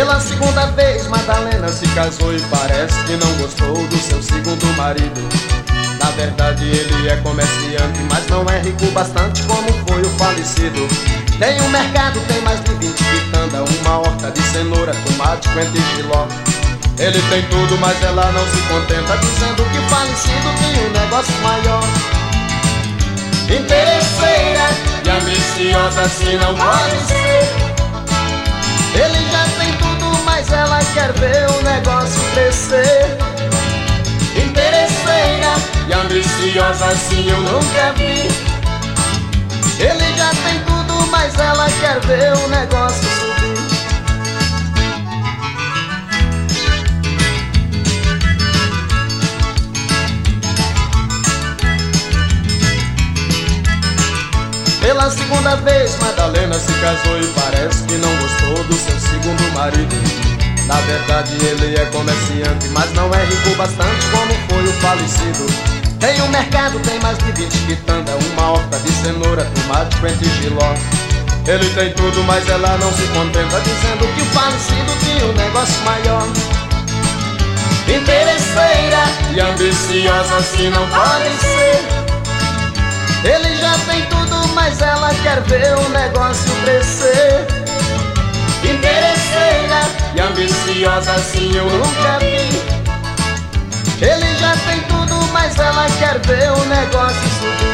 Pela segunda vez Madalena se casou e parece que não gostou do seu segundo marido. Na verdade ele é comerciante, mas não é rico bastante como foi o falecido. Tem um mercado, tem mais de 20 quitanda, uma horta de cenoura, tomate, coentro e giló. Ele tem tudo, mas ela não se contenta, dizendo que o falecido tem um negócio maior. Interesseira e ambiciosa assim não pode ser. Ele já tem tudo, mas ela quer ver o negócio crescer. Interesseira e ambiciosa assim eu nunca vi. Ele já tem tudo, mas ela quer ver o negócio subir. Pela segunda vez Madalena se casou e parece que não gostou do seu segundo marido. Na verdade ele é comerciante, mas não é rico bastante como foi o falecido. Tem um mercado, tem mais de 20 quitanda, uma horta de cenoura, tomate, coentro e giló. Ele tem tudo, mas ela não se contenta, dizendo que o falecido tinha um negócio maior. Interesseira e ambiciosa assim não pode ser. Ele já tem tudo, mas ela quer ver o negócio crescer. Interesseira e ambiciosa assim eu nunca vi. Ele já tem tudo, mas ela quer ver o negócio subir.